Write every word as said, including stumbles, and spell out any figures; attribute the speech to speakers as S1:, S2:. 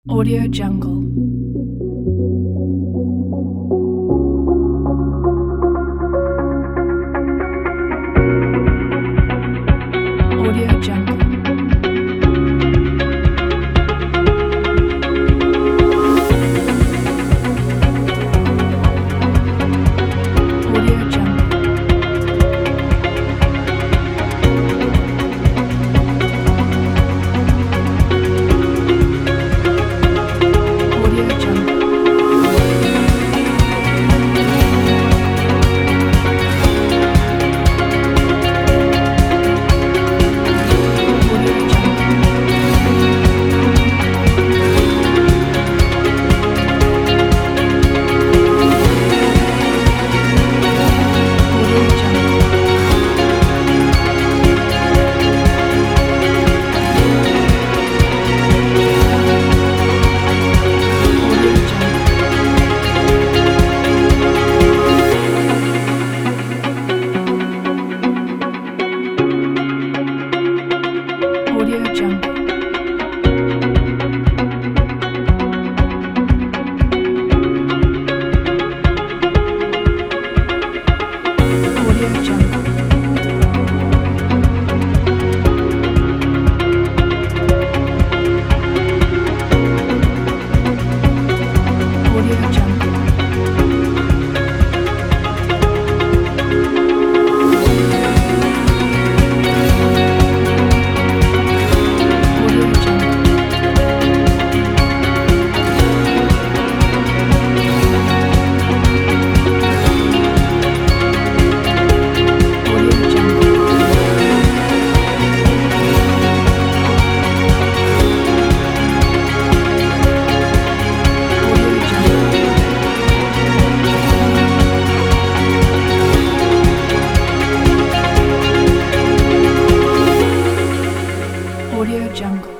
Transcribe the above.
S1: Audio Jungle. Audio Jungle. Audio Jungle. Audio Jungle. Audio Jungle. Audio Jungle. Audio Jungle. Audio Jungle. Audio Jungle. Audio Jungle. Audio Jungle. Audio Jungle. Audio Jungle. Audio Jungle.